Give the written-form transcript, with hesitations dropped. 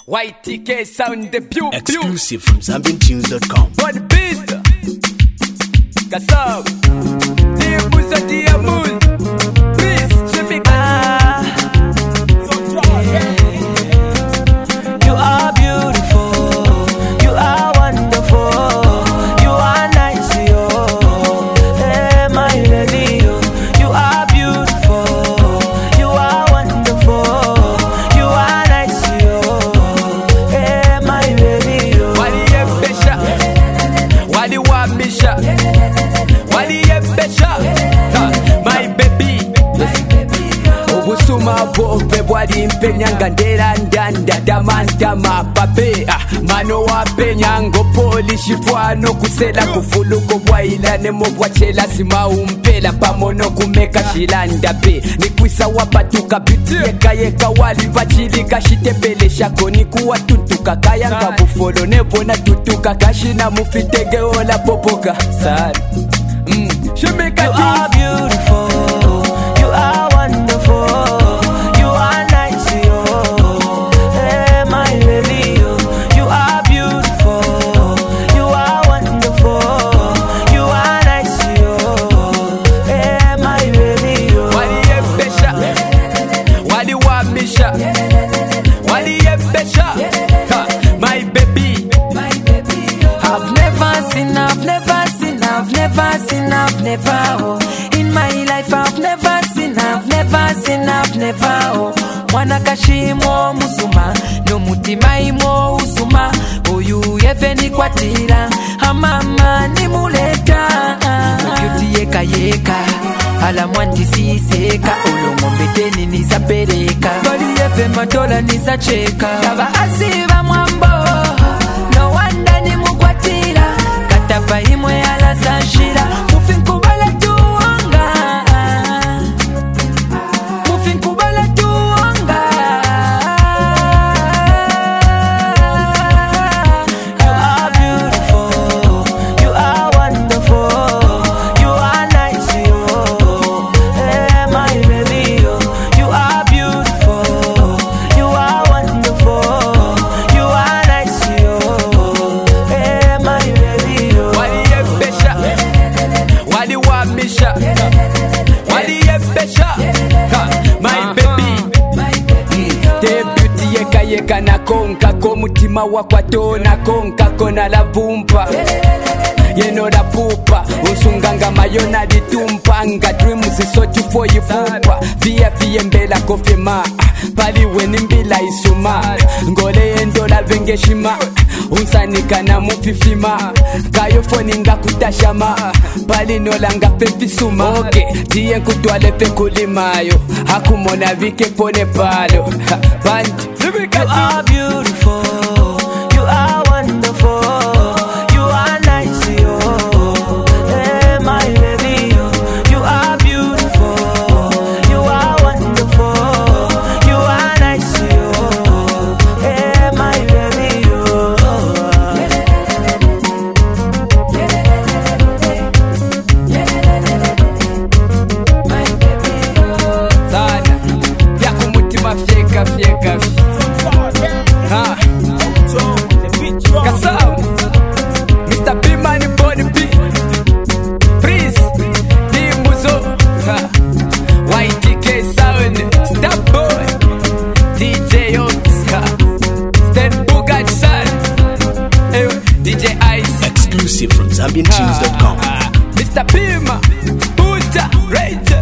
YTK sound the pew exclusive from ZambianTunes.com. On the beat, Kasab, Dibuza Diamul, please, Shemika. You are beautiful, you are wonderful, you are nice, yo. Hey, my lady, yo. You are beautiful, you are wonderful, you are nice, yo. Hey, my lady, yo. Wadi Ebesha, Wadi Wabisha, Wadi Ebesha, my baby. Obusuma bobe bwadi mpenyanga ndera ndanda damantama pape mano wa penyango polishi fwano kusela kufuluko bwailane mobwachela sima umpela pamono kumeka shilanda pe nikwisa wapatuka biti yeka wali vachilika shitepele shako nikuwa tuntuka kayanga bufolo nebona tutuka kashina mufitege ola popoka sana Shemeka. You are beautiful, you are wonderful, you are nice, yo. Hey, my lady, yo. You are beautiful, you are wonderful, you are nice, yo. Hey, my lady, yo. Wadi Ebesha, Wadi Wabisha, Wadi Ebesha, my baby. I've never seen, oh. In my life I've never seen, oh. Mwana kashimo musuma, no mutima imo usuma. Oyu yeveni kwatira, amama ni muleta. Ukyuti yeka, ala mwandi siseka. Olo ngombeteni nizapereka, bali yeve madola nizacheka. Taba asiba mwambo, no wanda ni mukwatira. Katapa imwe ala sanshira, mufinkubala tuwanga. Mufinkubala tuwanga. You are beautiful, you are wonderful, you are nice, yo. Hey, my baby, yo. You are beautiful, you are wonderful, you are nice, yo. Hey, my baby, yo. Wadi Ebesha, Wadi Wabisha, Wadi Ebesha, my baby. The beauty yeka na konka ko mutima wakwato na konka kona la vumpa. Yeno da pupa, usunganga mayona ditumpanga. Dreams is so to for you pupa. Via mbela kofema, pali weni mbila isuma. Ngole endola vengeshima, unsanika na mufifima. Kayo foni nga kutashama, pali nolanga pepisuma. Okay, diye kutwale pe kulimayo, hakumona vike pone palo. Band, You are beautiful, you are wonderful, you are nice, yo. Hey, my baby, yo. You are beautiful, you are wonderful, you are nice, yo. Hey, my baby, yo. My baby, yo. sana, yako mutima fieka. Kasam, Mr. B Money Body B, Prince, Dimuzo, YTK Sound, Stop Boy, DJ Ox, Stan Bugatti Son, DJ Ice, Exclusive from ZambianTunes.com. Mr. Pima, Buta, Ranger.